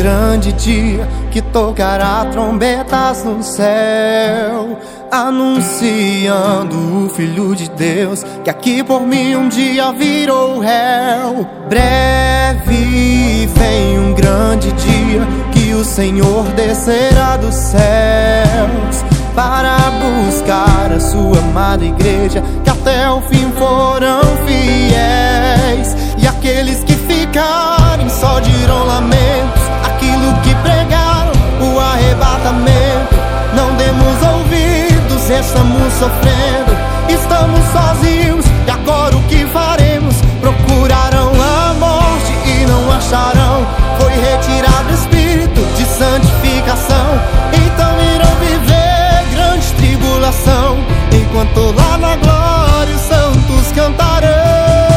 grande dia que tocará trombetas no céu, anunciando o Filho de Deus, que aqui por mim um dia virou réu. Breve vem um grande dia que o Senhor descerá dos céus para buscar a sua amada igreja, que até o fim foram fiéis. E aqueles que ficarem só dirão lamentos, aquilo que pregaram, o arrebatamento. Não demos ouvidos, estamos sofrendo, estamos sozinhos, e agora o que faremos? Procurarão a morte e não acharão, foi retirado o espírito de santificação. Então irão viver grande tribulação, enquanto lá na glória os santos cantarão.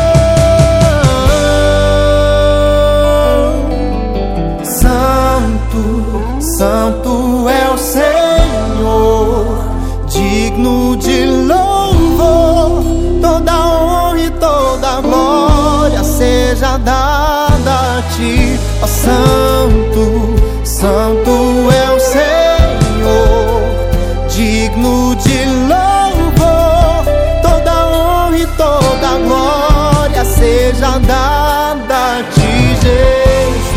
Santo é o Senhor, digno de louvor, toda honra e toda glória seja dada a ti. Ó Santo, Santo é o Senhor, digno de louvor, toda honra e toda glória seja dada a ti, Jesus.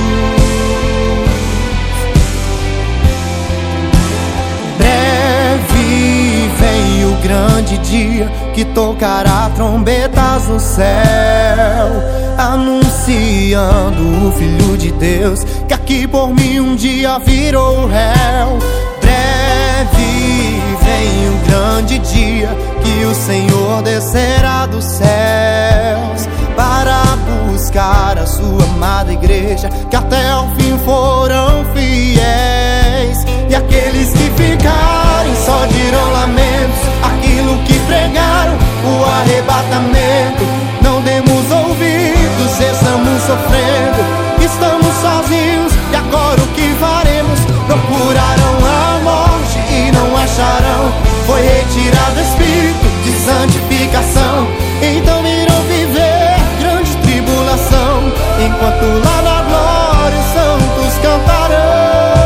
Grande dia que tocará trombetas no céu, anunciando o Filho de Deus, que aqui por mim um dia virou réu. Breve vem o grande dia que o Senhor descerá dos céus para buscar a sua amada igreja, que até o fim foram fiéis. E aqueles que ficarem só dirão lamentos, aquilo que pregaram, o arrebatamento. Não demos ouvidos, estamos sofrendo, estamos sozinhos, e agora o que faremos? Procurarão a morte e não acharão, foi retirado o espírito de santificação. Então irão viver grande tribulação, enquanto lá na glória os santos cantarão.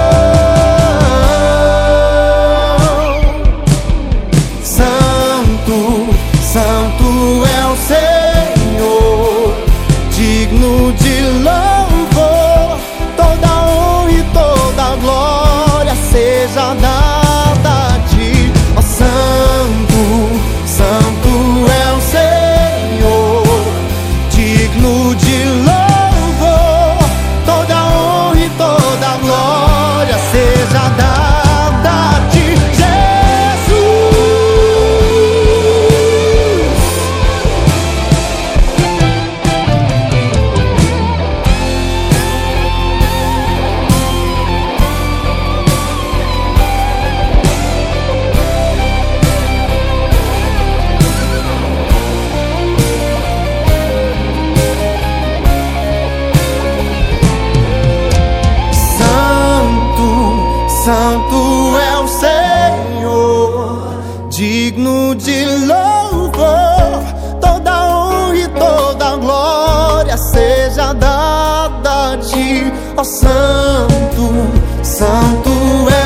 Santo é o Senhor, digno de louvor, toda honra e toda glória seja dada a ti. Ó Santo, Santo é o Senhor, digno de louvor, toda honra e toda glória seja dada a ti. Santo é o Senhor, digno de louvor, toda honra e toda glória seja dada a ti. Ó Santo, Santo é